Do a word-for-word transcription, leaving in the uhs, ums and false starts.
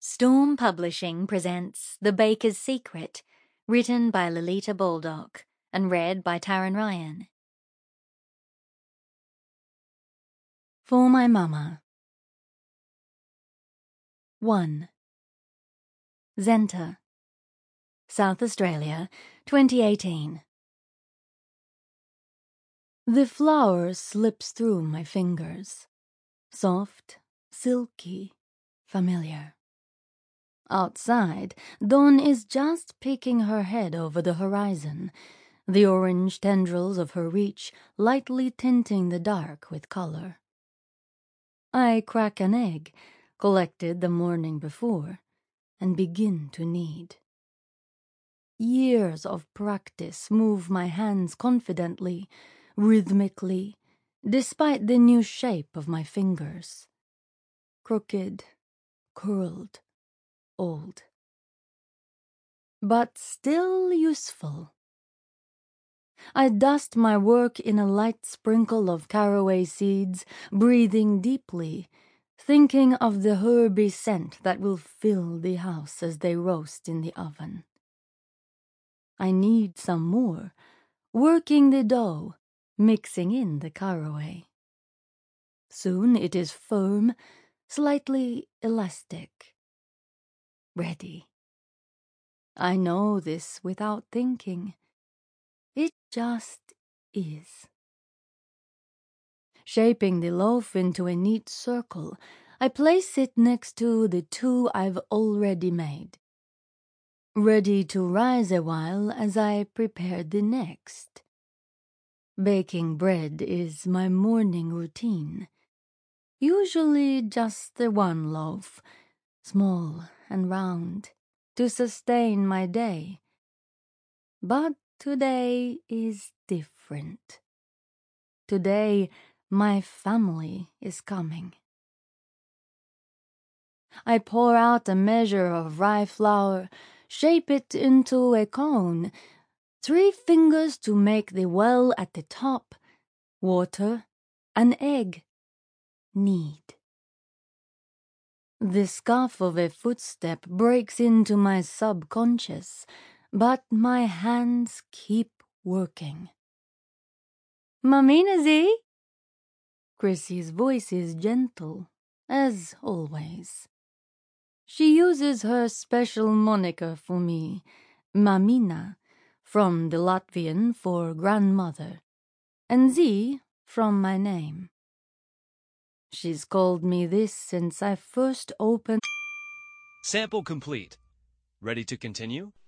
Storm Publishing presents The Baker's Secret, written by Lolita Baldock and read by Taryn Ryan. For My Mama. one. Zenta, South Australia, twenty eighteen. The flower slips through my fingers, soft, silky, familiar. Outside, Dawn is just peeking her head over the horizon, the orange tendrils of her reach lightly tinting the dark with color. I crack an egg, collected the morning before, and begin to knead. Years of practice move my hands confidently, rhythmically, despite the new shape of my fingers. Crooked, curled, old. But still useful. I dust my work in a light sprinkle of caraway seeds, breathing deeply, thinking of the herby scent that will fill the house as they roast in the oven. I need some more, working the dough, mixing in the caraway. Soon it is firm, slightly elastic. Ready. I know this without thinking. It just is. Shaping the loaf into a neat circle, I place it next to the two I've already made, ready to rise a while as I prepare the next. Baking bread is my morning routine. Usually just the one loaf, small and round, to sustain my day. But today is different. Today, my family is coming. I pour out a measure of rye flour, shape it into a cone, three fingers to make the well at the top, water, an egg, knead. The scuff of a footstep breaks into my subconscious, but my hands keep working. Mamina Z? Chrissy's voice is gentle, as always. She uses her special moniker for me, Mamina, from the Latvian for grandmother, and Z from my name. She's called me this since I first opened. Sample complete. Ready to continue?